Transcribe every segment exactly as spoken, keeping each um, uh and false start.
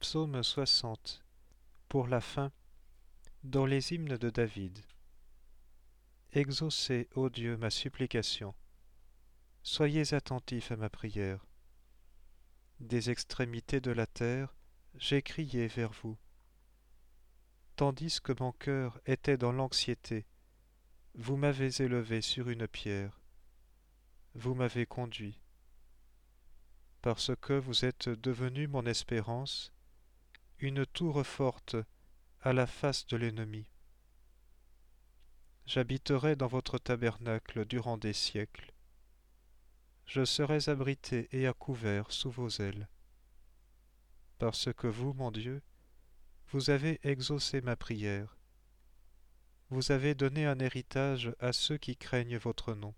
psaume soixante, pour la fin, dans les hymnes de David. Exaucez, ô Dieu, ma supplication. Soyez attentifs à ma prière. Des extrémités de la terre, j'ai crié vers vous. Tandis que mon cœur était dans l'anxiété, vous m'avez élevé sur une pierre. Vous m'avez conduit. Parce que vous êtes devenu mon espérance, une tour forte à la face de l'ennemi. J'habiterai dans votre tabernacle durant des siècles. Je serai abrité et à couvert sous vos ailes. Parce que vous, mon Dieu, vous avez exaucé ma prière. Vous avez donné un héritage à ceux qui craignent votre nom.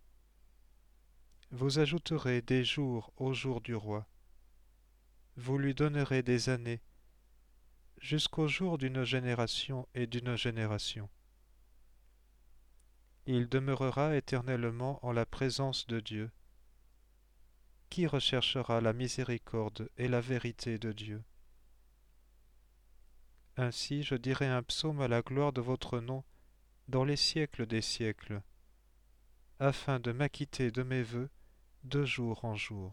Vous ajouterez des jours au jour du roi. Vous lui donnerez des années, jusqu'au jour d'une génération et d'une génération. Il demeurera éternellement en la présence de Dieu. Qui recherchera la miséricorde et la vérité de Dieu? Ainsi je dirai un psaume à la gloire de votre nom dans les siècles des siècles, afin de m'acquitter de mes vœux de jour en jour.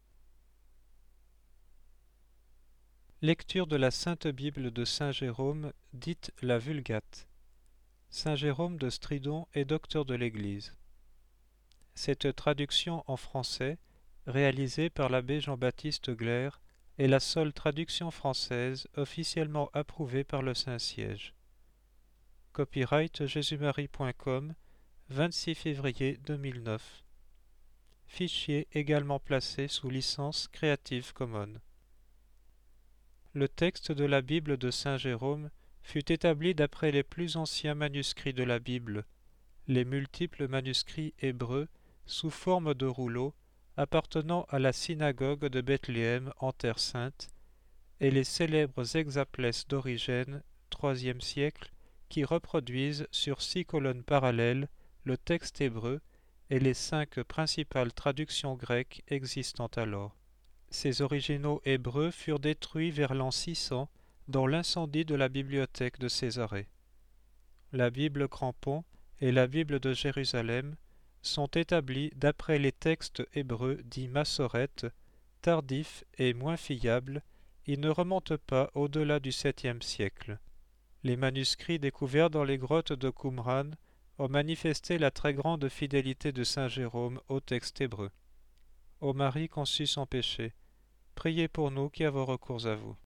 Lecture de la Sainte Bible de Saint Jérôme, dite la Vulgate. Saint Jérôme de Stridon est docteur de l'Église. Cette traduction en français, réalisée par l'abbé Jean-Baptiste Glaire, est la seule traduction française officiellement approuvée par le Saint-Siège. Copyright jésus-marie point com, vingt-six février deux mille neuf. Fichier également placé sous licence Creative Commons. Le texte de la Bible de Saint Jérôme fut établi d'après les plus anciens manuscrits de la Bible, les multiples manuscrits hébreux sous forme de rouleaux appartenant à la synagogue de Bethléem en Terre Sainte, et les célèbres hexaplès d'Origène, troisième siècle, qui reproduisent sur six colonnes parallèles le texte hébreu et les cinq principales traductions grecques existant alors. Ces originaux hébreux furent détruits vers l'an six cents dans l'incendie de la bibliothèque de Césarée. La Bible Crampon et la Bible de Jérusalem sont établis d'après les textes hébreux dits massorètes, tardifs et moins fiables. Ils ne remontent pas au-delà du septième siècle. Les manuscrits découverts dans les grottes de Qumran ont manifesté la très grande fidélité de saint Jérôme au texte hébreu. Ô Marie conçue sans péché, priez pour nous qui avons recours à vous.